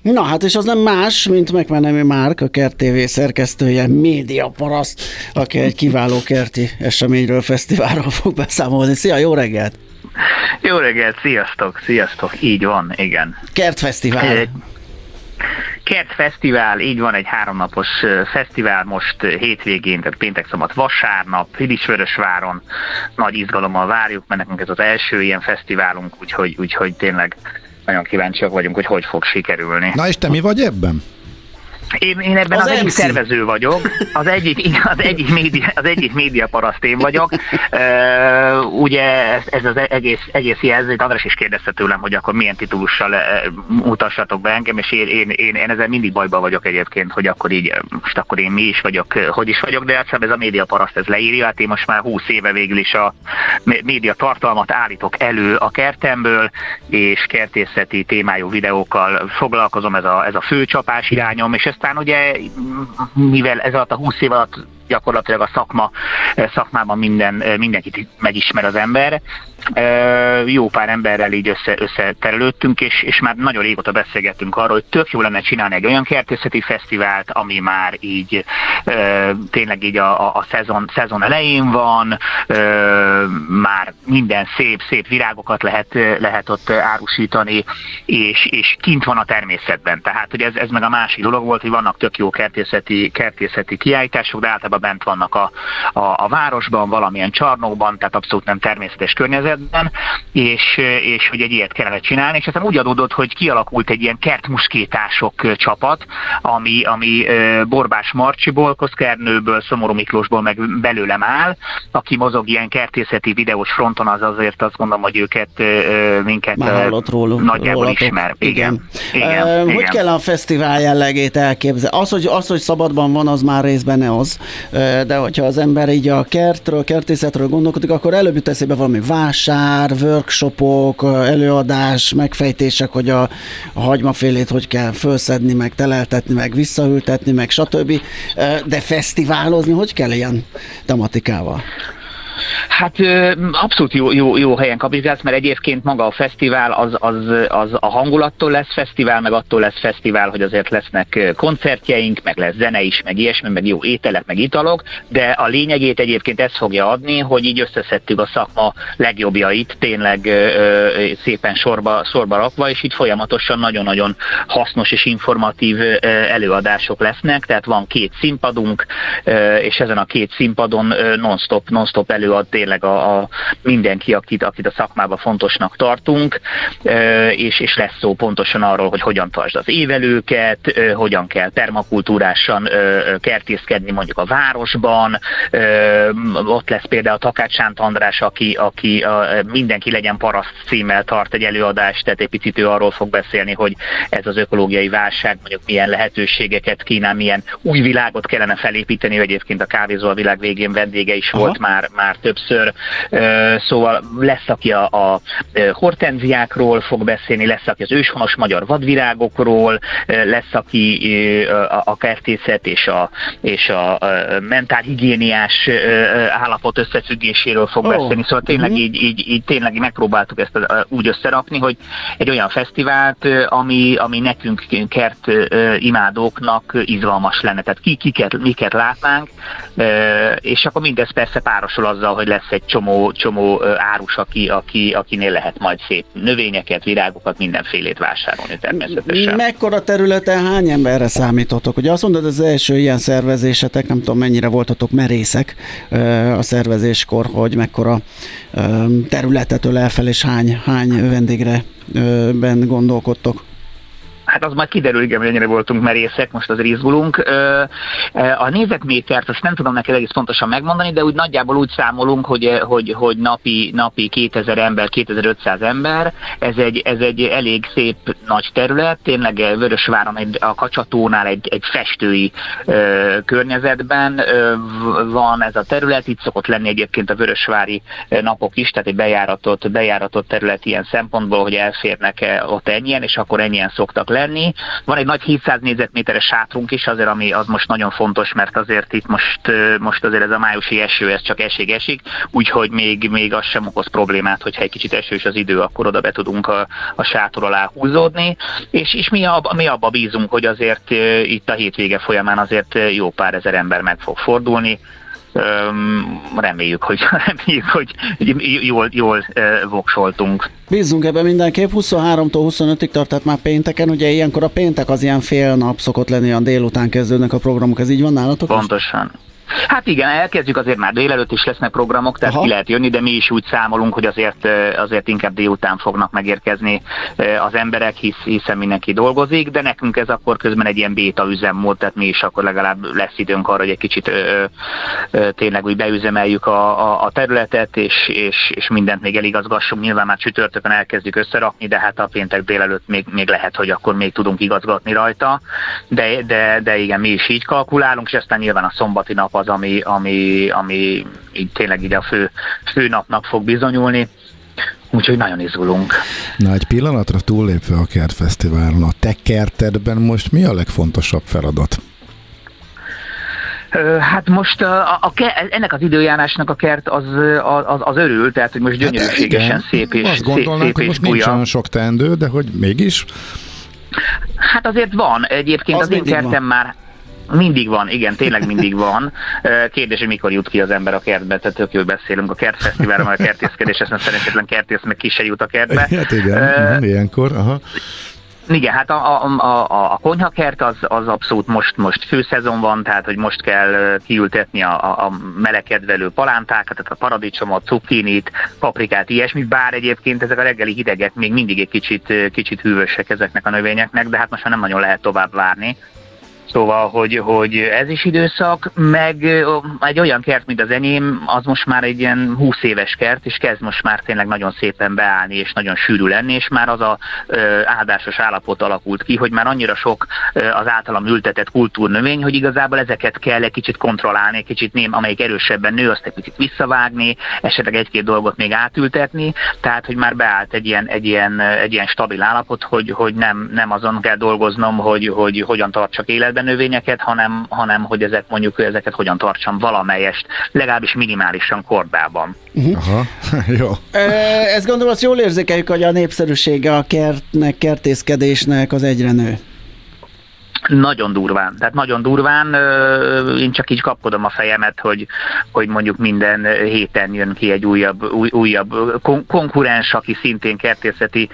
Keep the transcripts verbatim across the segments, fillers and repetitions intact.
Na hát és az nem más, mint McMenemy Márk, a Kert té vé szerkesztője, médiaparaszt, aki egy kiváló kerti eseményről, fesztiválról fog beszámolni. Szia, jó reggelt! Jó reggelt, sziasztok, sziasztok, így van, igen. Kertfesztivál. Kertfesztivál, így van, egy háromnapos fesztivál most hétvégén, tehát péntek, szombat, vasárnap, Pilisvörösváron. Nagy izgalommal várjuk, mert nekünk ez az első ilyen fesztiválunk, úgyhogy, úgyhogy tényleg nagyon kíváncsiak vagyunk, hogy hogy fog sikerülni. Na és te mi vagy ebben? Én, én ebben az, az egyik szervező vagyok, az egyik, az egyik, média, az egyik médiaparaszt én vagyok. Uh, ugye ez, ez az egész, egész jelző, András is kérdezte tőlem, hogy akkor milyen titulussal uh, mutassatok be engem, és én, én, én, én ezzel mindig bajban vagyok egyébként, hogy akkor így, most akkor én mi is vagyok, hogy is vagyok, de hát ez a médiaparaszt, ez leírja, hát én most már húsz éve végül is a média tartalmat állítok elő a kertemből, és kertészeti témájú videókkal foglalkozom, ez a, ez a főcsapás irányom, és aztán ugye, mivel ez alatt a húsz év alatt gyakorlatilag a szakma, szakmában minden, mindenkit megismer az ember. Jó pár emberrel így össze, összeterelődtünk, és, és már nagyon régóta beszélgettünk arról, hogy tök jó lenne csinálni egy olyan kertészeti fesztivált, ami már így tényleg így a, a, a szezon, szezon elején van, már minden szép, szép virágokat lehet, lehet ott árusítani, és, és kint van a természetben. Tehát, hogy ez, ez meg a másik dolog volt, hogy vannak tök jó kertészeti, kertészeti kiállítások, de általában bent vannak a, a, a városban, valamilyen csarnokban, tehát abszolút nem természetes környezetben, és, és hogy egy ilyet kellene csinálni, és aztán úgy adódott, hogy kialakult egy ilyen kertmuskétások csapat, ami, ami Borbás Marcsiból, Koszkernőből, Szomorú Miklósból meg belőlem áll, aki mozog ilyen kertészeti videós fronton, az azért azt gondolom, hogy őket, minket róluk, nagyjából rólatok. ismer. Igen. Igen. Igen. Uh, Igen. Hogy kell a fesztivál jellegét elképzelni? Az, hogy, az, hogy szabadban van, az már részben ne az, de hogyha az ember így a kertről, kertészetről gondolkodik, akkor előbb jut eszébe valami vásár, workshopok, előadás, megfejtések, hogy a, a hagymafélét hogy kell felszedni, meg teleltetni, meg visszaültetni, meg stb. De fesztiválozni, hogy kell ilyen tematikával? Hát abszolút jó, jó, jó helyen kapizálsz, mert egyébként maga a fesztivál az, az, az a hangulattól lesz fesztivál, meg attól lesz fesztivál, hogy azért lesznek koncertjeink, meg lesz zene is, meg ilyesmi, meg jó ételek, meg italok, de a lényegét egyébként ez fogja adni, hogy így összeszedtük a szakma legjobbjait, tényleg ö, szépen sorba, sorba rakva, és itt folyamatosan nagyon-nagyon hasznos és informatív ö, előadások lesznek, tehát van két színpadunk, ö, és ezen a két színpadon ö, non-stop, non-stop előadás tényleg a, a mindenki, akit, akit a szakmában fontosnak tartunk, és, és lesz szó pontosan arról, hogy hogyan tartsd az évelőket, hogyan kell permakultúrásan kertészkedni mondjuk a városban. Ott lesz például Takács Sánt András, aki, aki a Mindenki legyen paraszt címmel tart egy előadást, tehát egy picit ő arról fog beszélni, hogy ez az ökológiai válság mondjuk milyen lehetőségeket kínál, milyen új világot kellene felépíteni, hogy egyébként a Kávézó a világ végén vendége is volt már, már többször, szóval lesz, aki a, a hortenziákról fog beszélni, lesz, aki az őshonos magyar vadvirágokról, lesz, aki a, a kertészet és a, és a mentálhigiéniás állapot összefüggéséről fog oh. beszélni, szóval tényleg uh-huh. így, így, így tényleg megpróbáltuk ezt úgy összerakni, hogy egy olyan fesztivált, ami, ami nekünk kert imádóknak izgalmas lenne, tehát ki, kiket, miket látnánk, és akkor mindez persze párosul azzal, hogy lesz egy csomó, csomó árus, aki, aki, akinél lehet majd szép növényeket, virágokat, mindenfélét vásárolni természetesen. Mekkora területen hány emberre számítotok? Ugye azt mondod, az első ilyen szervezésetek, nem tudom mennyire voltatok merészek a szervezéskor, hogy mekkora területet ölel fel, és hány, hány vendégre ben gondolkodtok? Hát az majd kiderül, igen, hogy ennyire voltunk merészek, most az izgulunk. A nézetmétert azt nem tudom neked egész pontosan megmondani, de úgy nagyjából úgy számolunk, hogy, hogy, hogy napi, napi kétezer ember, kétezer-ötszáz ember, ez egy, ez egy elég szép nagy terület, tényleg Vörösváron egy, a Kacsatónál egy, egy festői ö, környezetben ö, van ez a terület, itt szokott lenni egyébként a vörösvári napok is, tehát egy bejáratott, bejáratott terület ilyen szempontból, hogy elférnek ott ennyien, és akkor ennyien szoktak lenni. lenni. Van egy nagy hétszáz négyzetméteres sátrunk is, azért ami az most nagyon fontos, mert azért itt most, most azért ez a májusi eső, ez csak esik esik, úgyhogy még, még az sem okoz problémát, hogyha egy kicsit esős az idő, akkor oda be tudunk a, a sátor alá húzódni, és, és mi, ab, mi abba bízunk, hogy azért itt a hétvége folyamán azért jó pár ezer ember meg fog fordulni. Öm, reméljük, hogy, reméljük, hogy jól, jól uh, voksoltunk. Bízzunk ebben mindenképp. huszonháromtól huszonötig tart, tehát már pénteken. Ugye ilyenkor a péntek az ilyen fél nap szokott lenni, olyan délután kezdődnek a programok. Ez így van nálatok? Pontosan. Hát igen, elkezdjük, azért már délelőtt is lesznek programok, tehát Aha. ki lehet jönni, de mi is úgy számolunk, hogy azért, azért inkább délután fognak megérkezni az emberek, hisz, hiszen mindenki dolgozik, de nekünk ez akkor közben egy ilyen béta üzemmód, tehát mi is akkor legalább lesz időnk arra, hogy egy kicsit ö, ö, tényleg úgy beüzemeljük a, a, a területet, és, és, és mindent még eligazgassunk. Nyilván már csütörtökön elkezdjük összerakni, de hát a péntek délelőtt még, még lehet, hogy akkor még tudunk igazgatni rajta, de, de, de igen, mi is így kalkulálunk, és aztán nyilván a szombati nap az, ami, ami, ami így tényleg így a fő, fő napnak fog bizonyulni. Úgyhogy nagyon izgulunk. Na, egy pillanatra túllépve a Kertfesztiválon, a te kertedben most mi a legfontosabb feladat? Hát most a, a, a, ennek az időjárásnak a kert az, az, az örül, tehát hogy most gyönyörűségesen hát, szép és azt gondolnánk, szép, szép hogy most nincs olyan sok teendő, de hogy mégis? Hát azért van. Egyébként az, az én kertem van. Már mindig van, igen, tényleg mindig van. Kérdés, hogy mikor jut ki az ember a kertbe, tehát tök jól beszélünk a kertfesztiválra, mert a kertészkedés, ezt szerencsétlen kertész meg ki se jut a kertbe. Hát igen, uh, ilyenkor, aha. Igen, hát a, a, a, a konyhakert az, az abszolút most, most főszezon van, tehát hogy most kell kiültetni a, a melegkedvelő palántákat, tehát a paradicsomot, cukkinit, paprikát, ilyesmit, bár egyébként ezek a reggeli hidegek még mindig egy kicsit, kicsit hűvösek ezeknek a növényeknek, de hát most már nem nagyon lehet tovább várni. Szóval, hogy, hogy ez is időszak, meg egy olyan kert, mint az enyém, az most már egy ilyen húsz éves kert, és kezd most már tényleg nagyon szépen beállni, és nagyon sűrű lenni, és már az a ö, áldásos állapot alakult ki, hogy már annyira sok ö, az általam ültetett kultúrnövény, hogy igazából ezeket kell egy kicsit kontrollálni, egy kicsit ném, amelyik erősebben nő, azt egy kicsit visszavágni, esetleg egy-két dolgot még átültetni, tehát, hogy már beállt egy ilyen, egy ilyen, egy ilyen stabil állapot, hogy, hogy nem, nem azon kell dolgoznom, hogy, hogy hogyan tartsak életben növényeket, hanem, hanem hogy ezek mondjuk ezeket hogyan tartsam valamelyest, legalábbis minimálisan kordában. Uh-huh. Aha, jó. Ezt gondolom, azt jól érzékeljük, hogy a népszerűsége a kertnek, kertészkedésnek az egyre nő. Nagyon durván, tehát nagyon durván, én csak így kapkodom a fejemet, hogy, hogy mondjuk minden héten jön ki egy újabb, új, újabb kon- konkurens, aki szintén kertészeti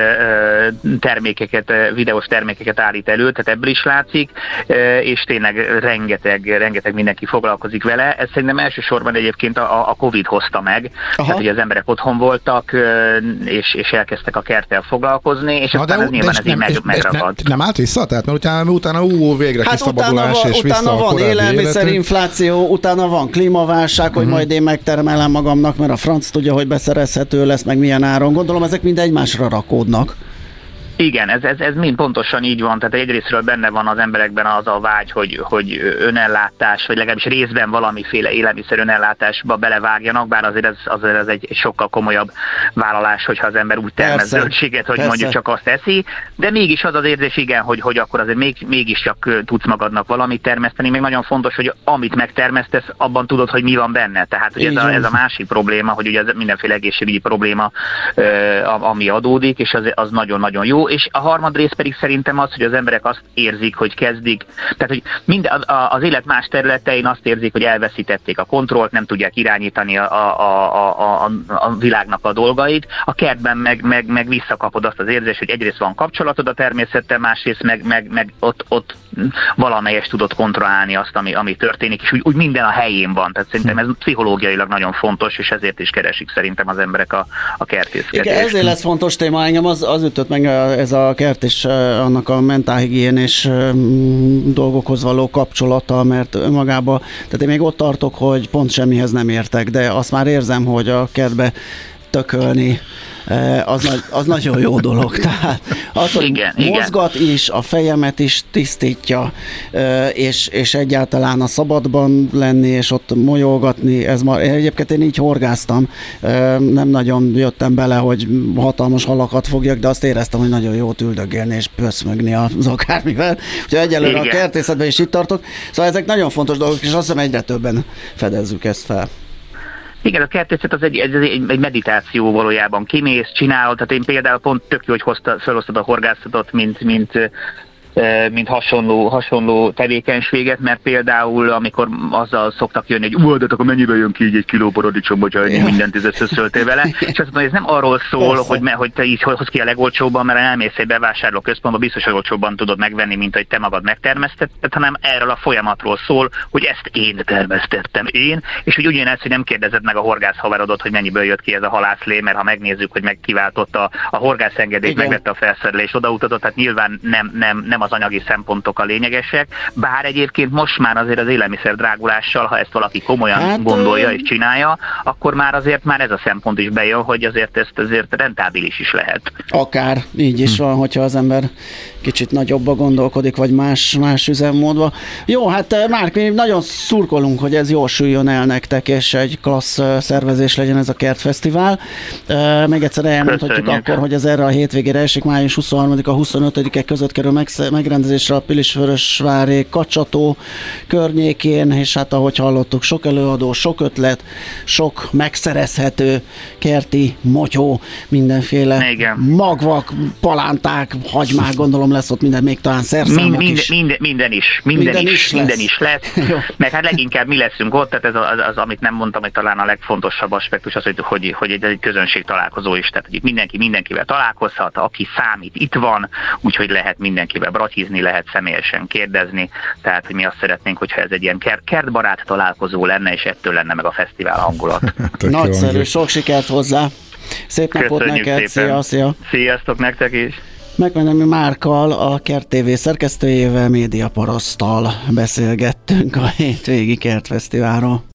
termékeket, videós termékeket állít elő, tehát ebből is látszik, és tényleg rengeteg, rengeteg mindenki foglalkozik vele. Ez szerintem elsősorban egyébként a, a Covid hozta meg, Aha. tehát hogy az emberek otthon voltak, és, és elkezdtek a kerttel foglalkozni, és Na aztán de, ez nyilván ez így meg, megragad. Nem, nem állt vissza? Tehát mert utána utána ú, végre hát kiszabadulás, utána és van, vissza utána a van élelmiszerinfláció, utána van klímaválság, uh-huh. hogy majd én megtermelem magamnak, mert a franc tudja, hogy beszerezhető lesz, meg milyen áron. Gondolom, ezek mind egymásra rakódnak. Igen, ez, ez, ez mind pontosan így van, tehát egyrésztről benne van az emberekben az a vágy, hogy, hogy önellátás, vagy legalábbis részben valamiféle élelmiszer önellátásba belevágjanak, bár azért ez, azért ez egy sokkal komolyabb vállalás, hogyha az ember úgy termesz zöldséget, hogy persze. mondjuk csak azt eszi, de mégis az az érzés, igen, hogy, hogy akkor azért még, mégiscsak tudsz magadnak valamit termeszteni, még nagyon fontos, hogy amit megtermesztesz, abban tudod, hogy mi van benne, tehát hogy ez a, ez a másik probléma, hogy ugye ez mindenféle egészségügyi probléma, ami adódik, és az, az nagyon-nagyon jó. És a harmadrészt pedig szerintem az, hogy az emberek azt érzik, hogy kezdik, tehát hogy mind az élet más területein azt érzik, hogy elveszítették a kontrollt, nem tudják irányítani a, a, a, a, a világnak a dolgait. A kertben meg, meg, meg visszakapod azt az érzést, hogy egyrészt van kapcsolatod a természettel, másrészt meg, meg, meg ott, ott valamelyest tudod kontrollálni azt, ami, ami történik, és úgy, úgy minden a helyén van. Tehát szerintem ez pszichológiailag nagyon fontos, és ezért is keresik szerintem az emberek a, a kertészkedést. Igen, ezért lesz fontos téma, engem az, az ütött meg ez a kert és annak a mentálhigiénés dolgokhoz való kapcsolata, mert önmagában, tehát én még ott tartok, hogy pont semmihez nem értek, de azt már érzem, hogy a kertbe tökölni az, az nagyon jó dolog. Tehát az, hogy igen, mozgat igen. is, a fejemet is tisztítja, és, és egyáltalán a szabadban lenni, és ott molyolgatni, ez már, egyébként én így horgáztam, nem nagyon jöttem bele, hogy hatalmas halakat fogjak, de azt éreztem, hogy nagyon jót üldögélni és pöszmögni az akármivel. Úgyhogy egyelőre igen. a kertészetben is itt tartok. Szóval ezek nagyon fontos dolgok, és azt hiszem egyre többen fedezzük ezt fel. Igen, a kertészet az egy, egy, egy meditáció valójában. Kimész, csinálod, tehát én például pont tök jó, hogy hozta, felhoztad a horgászatot, mint, mint mint hasonló, hasonló tevékenységet, mert például amikor azzal szoktak jönni, hogy ú, de akkor mennyibe jön ki így egy kiló paradicsom, hogyha ja. mindent összeszöltél vele, és azt mondom, hogy ez nem arról szól, hogy, me, hogy te így hoz ki a legolcsóbban, mert elmész egy bevásárlóközpontba, biztos, hogy olcsóbban tudod megvenni, mint hogy te magad megtermesztetted, hanem erről a folyamatról szól, hogy ezt én termesztettem én, és hogy ugyanez, hogy nem kérdezed meg a horgász haverodot, hogy mennyiből jött ki ez a halászlé, mert ha megnézzük, hogy megkiváltotta a horgászengedélyt, megvette a felszerelést, odautatott, tehát nyilván nem, nem, nem az anyagi szempontok a lényegesek, bár egyébként most már azért az élelmiszer drágulással, ha ezt valaki komolyan hát, gondolja és csinálja, akkor már azért már ez a szempont is bejön, hogy azért ezt azért rentábilis is lehet. Akár így is van, hogyha az ember kicsit nagyobba gondolkodik, vagy más, más üzemmódba. Jó, hát Márk, mi nagyon szurkolunk, hogy ez jól süljön el nektek, és egy klassz szervezés legyen ez a kertfesztivál. Még egyszer elmondhatjuk akkor, hogy ez erre a hétvégére esik, május huszonharmadika huszonötödike között kerül megsz- megrendezésre a Pilisvörösvári Kacsató környékén, és hát ahogy hallottuk, sok előadó, sok ötlet, sok megszerezhető kerti motyó, mindenféle igen. magvak, palánták, hagymák, gondolom lesz ott minden, még talán szerszámok mind, mind, is. Minden, minden is, minden, minden is, is minden is lesz. Meg hát leginkább mi leszünk ott, tehát ez az, az, amit nem mondtam, hogy talán a legfontosabb aspektus az, hogy, hogy, hogy egy, egy közönség találkozó is, tehát hogy mindenki mindenkivel találkozhat, aki számít, itt van, úgyhogy lehet mindenkivel bratizni, lehet személyesen kérdezni, tehát hogy mi azt szeretnénk, hogyha ez egy ilyen kertbarát találkozó lenne, és ettől lenne meg a fesztivál hangulat. Nagyszerű, sok sikert hozzá! Szép napot Köszönjük neked, szépen. szia, szia! Sziasztok nektek is! Megmenemi Márkkal, a Kert té vé szerkesztőjével, médiaparaszttal beszélgettünk a hétvégi kertfesztiválról.